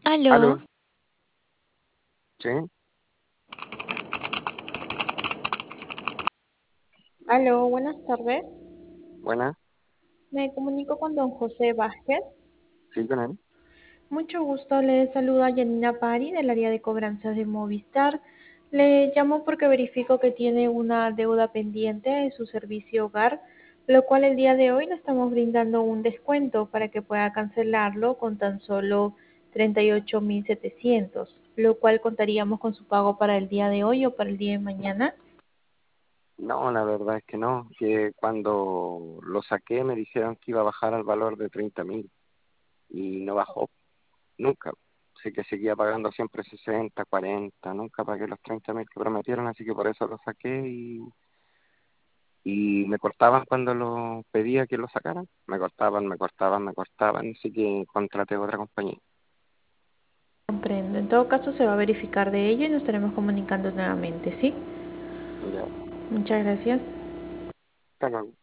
Aló, Aló, sí, aló, buenas tardes. buena, Me comunico con don José Vázquez. sí, con él. Mucho gusto, le saluda Yanina Pari del área de cobranzas de Movistar. Le llamo porque verifico que tiene una deuda pendiente en su servicio hogar, lo cual el día de hoy le estamos brindando un descuento para que pueda cancelarlo con tan solo 38.700, lo cual contaríamos con su pago para el día de hoy o para el día de mañana. No, la verdad es que no, que cuando lo saqué me dijeron que iba a bajar al valor de 30.000 y no bajó, nunca. Así que seguía pagando siempre 60, 40, nunca pagué los 30.000 que prometieron, así que por eso lo saqué y me cortaban cuando lo pedía que lo sacaran. Me cortaban, me cortaban, me cortaban, así que contraté otra compañía. Comprendo. En todo caso, se va a verificar de ello y nos estaremos comunicando nuevamente, ¿sí? Ya, Muchas gracias. hasta luego.